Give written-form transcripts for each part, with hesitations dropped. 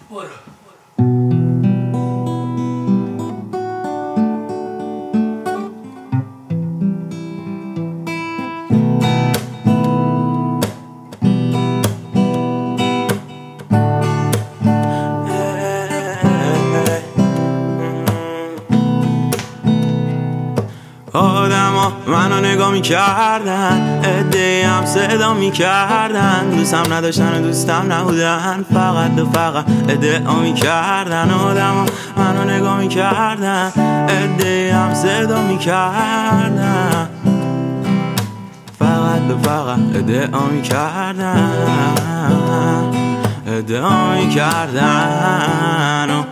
آدما منو نگاه میکردن، عده‌ای هم صدا میکردن، دوستم نداشتن و دوستم نبودن، فقط و فقط ادعا میکردن. آدما منو نگاه میکردن، عده‌ای هم صدا میکردن، فقط و فقط ادعا میکردن، ادعا میکردن،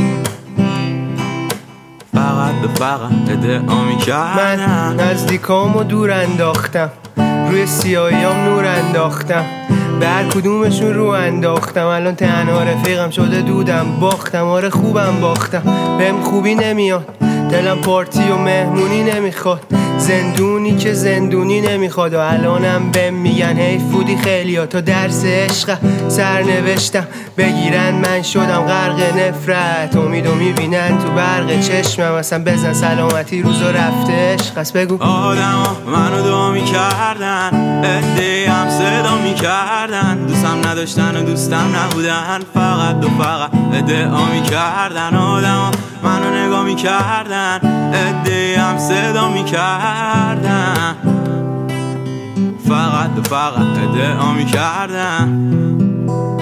فقط ادعا میکردن. من نزدیکامو دور انداختم، روی سیاهیام نور انداختم، به هر کدومشون رو انداختم. الان تنها رفیقم شده دودم، باختم آره خوبم باختم. بهم خوبی نمیاد، دلم پارتی و مهمونی نمیخواد، زندونی که زندونی نمیخواد. و الانم بهم میگن حیف بودی خیلیا، تا درس عشق سرنوشتم بگیرن من شدم غرق نفرت. امیدو میبینن تو برق چشمم، اصلا بزن سلامتی روزو رفته عشق است. بگو آدما منو دعا میکردن، عده‌ای هم صدا میکردن، دوستم نداشتن و دوستم نبودن، فقط و فقط ادعا میکردن. آدما منو نگاه میکردن، عده‌ای هم صدا میکردن، فقط و فقط ادعا میکردن.